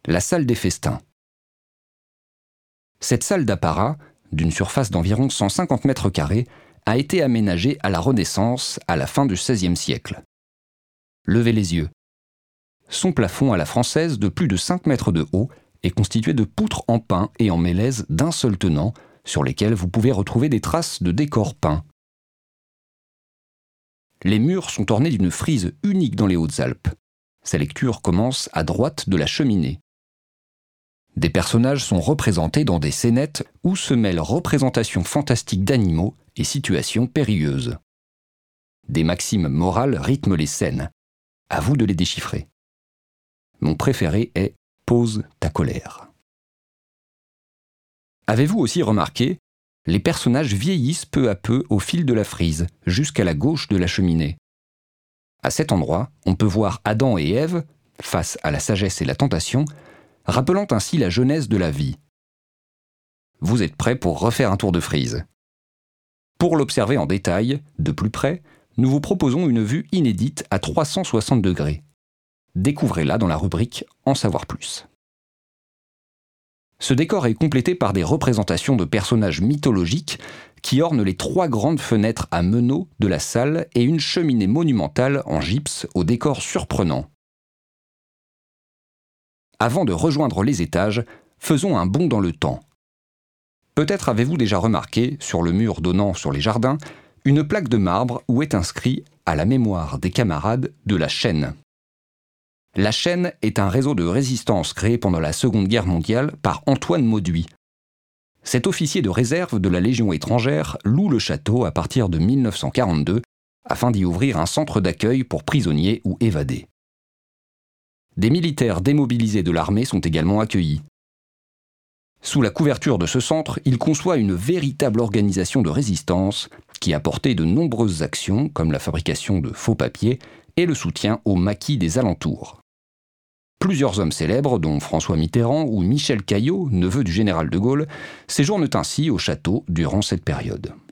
La salle des festins. Cette salle d'apparat, d'une surface d'environ 150 mètres carrés, a été aménagée à la Renaissance à la fin du XVIe siècle. Levez les yeux. Son plafond à la française de plus de 5 mètres de haut est constitué de poutres en pin et en mélèze d'un seul tenant, sur lesquelles vous pouvez retrouver des traces de décor peint. Les murs sont ornés d'une frise unique dans les Hautes-Alpes. Sa lecture commence à droite de la cheminée. Des personnages sont représentés dans des scénettes où se mêlent représentations fantastiques d'animaux et situations périlleuses. Des maximes morales rythment les scènes. À vous de les déchiffrer. Mon préféré est « Pose ta colère ». Avez-vous aussi remarqué, les personnages vieillissent peu à peu au fil de la frise, jusqu'à la gauche de la cheminée. À cet endroit, on peut voir Adam et Ève, face à la sagesse et la tentation, rappelant ainsi la jeunesse de la vie. Vous êtes prêts pour refaire un tour de frise. Pour l'observer en détail, de plus près, nous vous proposons une vue inédite à 360 degrés. Découvrez-la dans la rubrique « En savoir plus ». Ce décor est complété par des représentations de personnages mythologiques qui ornent les 3 grandes fenêtres à meneaux de la salle et une cheminée monumentale en gypse au décor surprenant. Avant de rejoindre les étages, faisons un bond dans le temps. Peut-être avez-vous déjà remarqué, sur le mur donnant sur les jardins, une plaque de marbre où est inscrit « À la mémoire des camarades de la Chaîne ». La Chaîne est un réseau de résistance créé pendant la Seconde Guerre mondiale par Antoine Mauduit. Cet officier de réserve de la Légion étrangère loue le château à partir de 1942 afin d'y ouvrir un centre d'accueil pour prisonniers ou évadés. Des militaires démobilisés de l'armée sont également accueillis. Sous la couverture de ce centre, il conçoit une véritable organisation de résistance qui a porté de nombreuses actions comme la fabrication de faux papiers et le soutien aux maquis des alentours. Plusieurs hommes célèbres, dont François Mitterrand ou Michel Caillot, neveu du général de Gaulle, séjournent ainsi au château durant cette période.